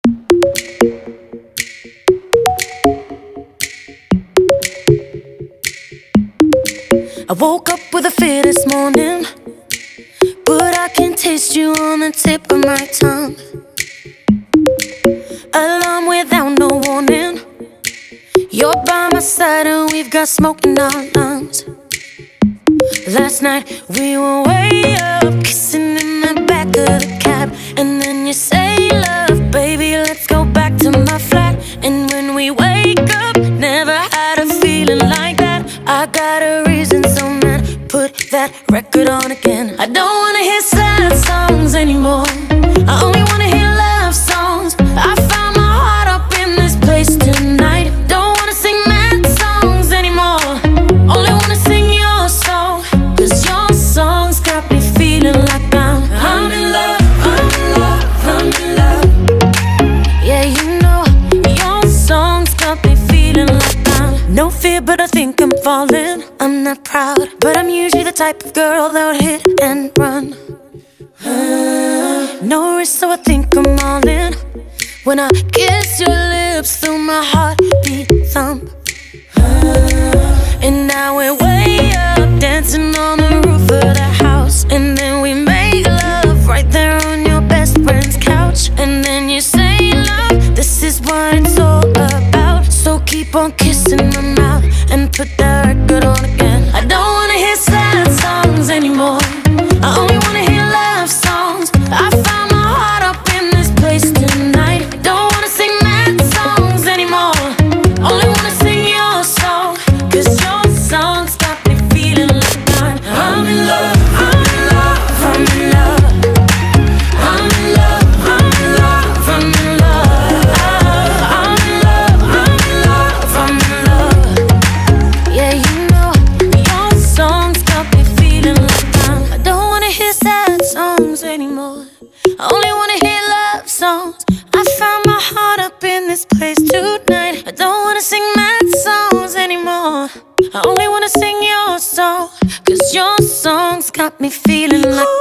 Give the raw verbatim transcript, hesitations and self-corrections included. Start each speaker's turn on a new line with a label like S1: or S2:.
S1: I woke up with a fear this morning, but I can taste you on the tip of my tongue. Alarm without no warning, you're by my side and we've got smoke in our lungs. Last night we were way up, kissing in the back of the cab. And then you say, love, baby, let's go back to my flat. And when we wake up, never had a feeling like that. I got a reason, so man, put that record on again. I don't wanna hear sad songs anymore, I only wanna hear love songs. I found my heart up in this place tonight. Don't wanna sing mad songs anymore, only wanna sing your song. Cause your songs got me feeling like I'm I'm in love, I'm in love, I'm in love. Yeah, you know, your songs got me feeling like I'm no fear, but I think I'm falling. I'm not proud, but I'm usually the type of girl that would hit and run. No risk, so I think I'm all in. When I kiss your lips, feel my heartbeat thump. And now we're way up, dancing on the roof of the house. And then we make love right there on your best friend's couch. And then you say, love, this is what it's all about. So keep on kissing my mouth and put that record on again. I don't wanna hear sad songs anymore, I only wanna hear love songs. I found my heart up in this place tonight. Don't wanna sing mad songs anymore, only wanna sing your song. Cause your songs got me feeling like I'm I'm in love, I'm in love, I'm in love. I'm in love, I'm in love, I'm in love. I'm in love, I'm in love, I'm in love. Yeah, you know, your songs got me feeling like I'm I don't wanna hear sad songs anymore, I only wanna hear love songs. I found my heart up in this place tonight. I don't wanna sing mad songs anymore, I only wanna sing your song. Cause your songs got me feeling like